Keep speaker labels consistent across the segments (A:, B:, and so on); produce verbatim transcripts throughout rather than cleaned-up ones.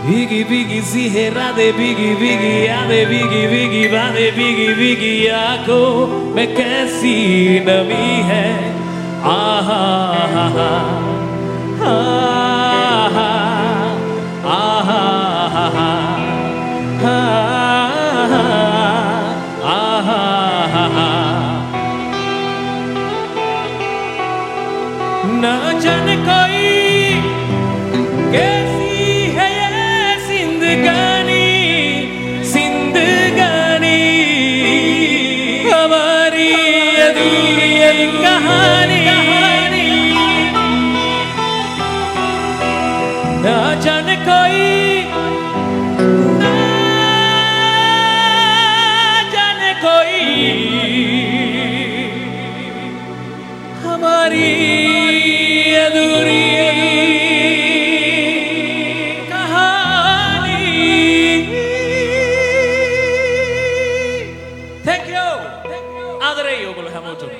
A: Biggie, biggie, si hera de biggie, biggie, a de biggie, biggie, va de biggie, biggie, आको मैं कैसी नमी है, आहा, आहा, आहा, आहा, आहा, आहा, ना जाने कोई कैसी है ये जिंदगानी, जिंदगानी हमारी अधूरी कहानी, ना जाने कोई, ना जाने कोई हमारी अधूरी कहानी। Thank you. आदरे यो बोलो हम उठो।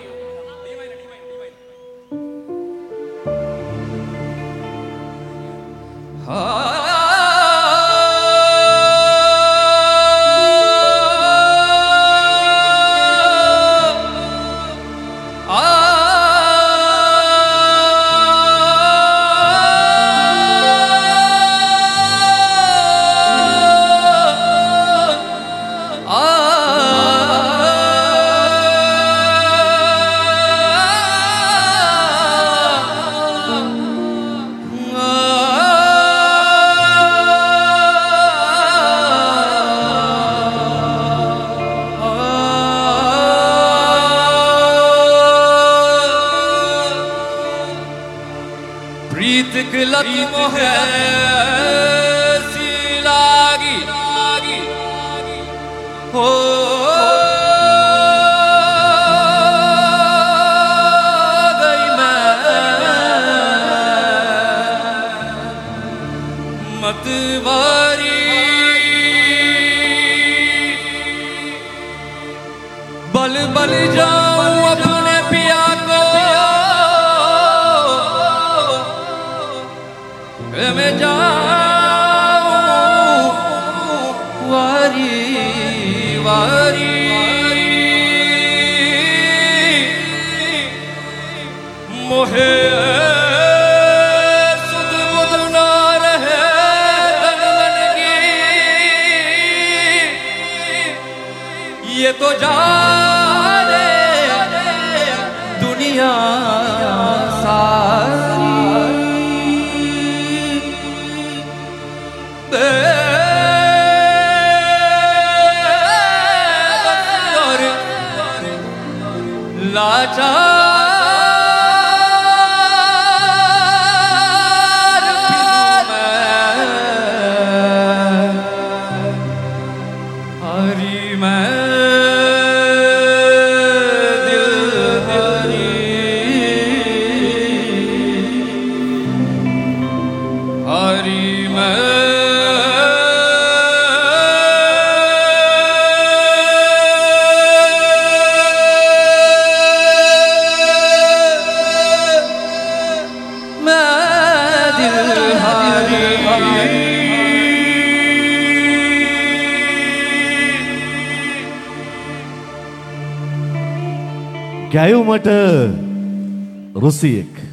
A: प्रीत गलत मोहे सी लागी हो गई मैं मतवारी, बल बल जाऊं अपने पिया को मैं जाऊं वारी वारी, मोहे सुध बुध ना रहे तन मन की, ये तो जाने दुनिया सारी। लाचार मैं हरी मैं दिल हरी हरी मैं
B: ગાયો માટે ઋષિ એક